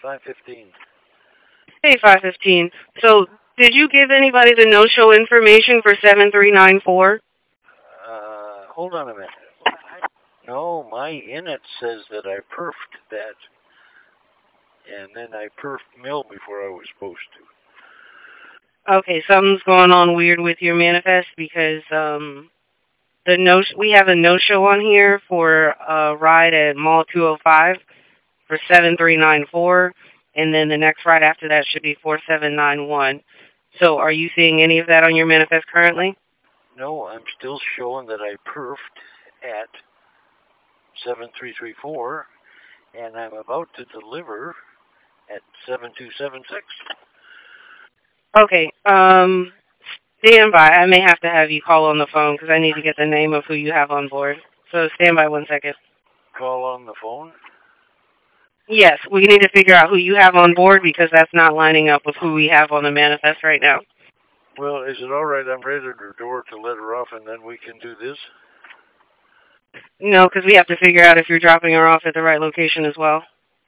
515. Hey, 515. So, did you give anybody the no-show information for 7394? Hold on a minute. No, my init says that I perfed that. And then I perfed mill before I was supposed to. Okay, something's going on weird with your manifest because we have a no-show on here for a ride at Mall 205 for 7394, and then the next ride after that should be 4791. So are you seeing any of that on your manifest currently? No, I'm still showing that I perfed at 7334, and I'm about to deliver at 7276. Okay, stand by. I may have to have you call on the phone because I need to get the name of who you have on board. So stand by 1 second. Call on the phone? Yes, we need to figure out who you have on board because that's not lining up with who we have on the manifest right now. Well, is it all right? I'm ready at her door to let her off, and then we can do this? No, because we have to figure out if you're dropping her off at the right location as well.